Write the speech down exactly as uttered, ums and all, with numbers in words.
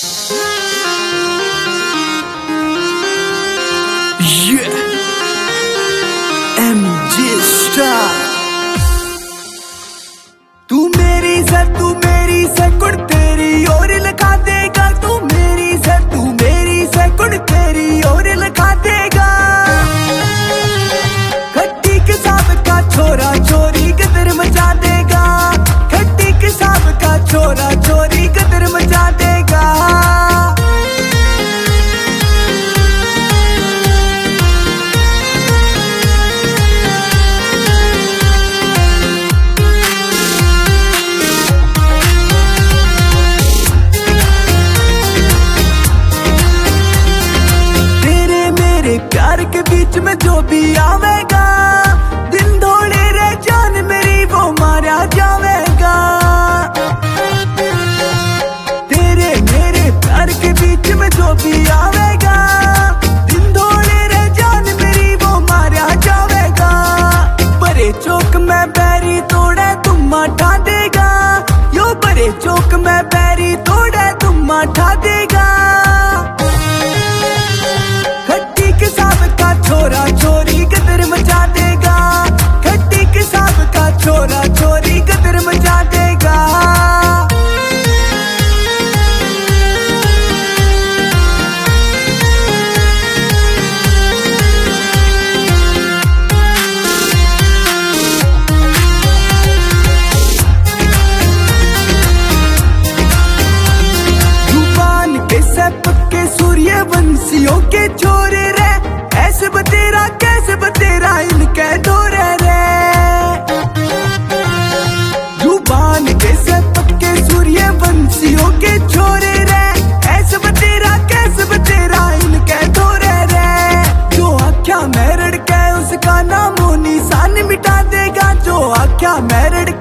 Yeah, M J Star। तू मेरी से तू मेरी से कुड़ तेरी और लगा देगा, तू मेरी से तू मेरी से कुड़ तेरी और लगा देगा। खट्टी के साहब का छोरा छोरी कदर मचा देगा, खट्टी के साहब का छोरा छोरी कदर मचा देगा। प्यार के बीच में जो भी आवेगा, दिन धोड़े रे जान मेरी वो मारा जावेगा। तेरे मेरे प्यार के बीच में जो भी आवेगा, दिन धोड़े रे जान मेरी वो मारा जावेगा। बड़े चौक में बैरी तोड़े तुम माठा देगा, यो बड़े चौक में बैरी तोड़े तुम माठा देगा। छोरा छोरी कदर मचा देगा, खट्टी के साहब का छोरा छोरी कदर मचा देगा। जुबान के से पक्के सूर्यवंशियों के छोरे रे, ऐसे बतेरा कैसे बतेरा इनके दौरे रे। जुबान कैसे पक्के सूर्यवंशियों के छोरे रे, ऐसे बतेरा कैसे बतेरा इनके दौरे रे। जो आख्या मेरड़ के उसका नामो निशान मिटा देगा, जो आख्या मेरड़